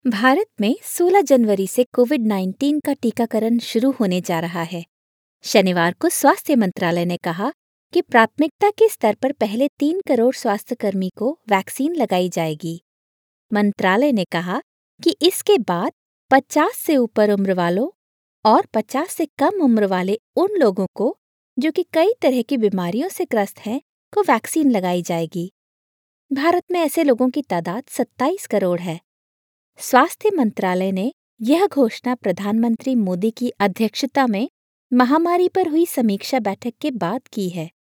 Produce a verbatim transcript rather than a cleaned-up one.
भारत में सोलह जनवरी से कोविड नाइन्टीन का टीकाकरण शुरू होने जा रहा है। शनिवार को स्वास्थ्य मंत्रालय ने कहा कि प्राथमिकता के स्तर पर पहले तीन करोड़ स्वास्थ्यकर्मी को वैक्सीन लगाई जाएगी। मंत्रालय ने कहा कि इसके बाद पचास से ऊपर उम्र वालों और पचास से कम उम्र वाले उन लोगों को जो कि कई तरह की बीमारियों से ग्रस्त हैं को वैक्सीन लगाई जाएगी। भारत में ऐसे लोगों की तादाद सत्ताईस करोड़ है। स्वास्थ्य मंत्रालय ने यह घोषणा प्रधानमंत्री मोदी की अध्यक्षता में महामारी पर हुई समीक्षा बैठक के बाद की है।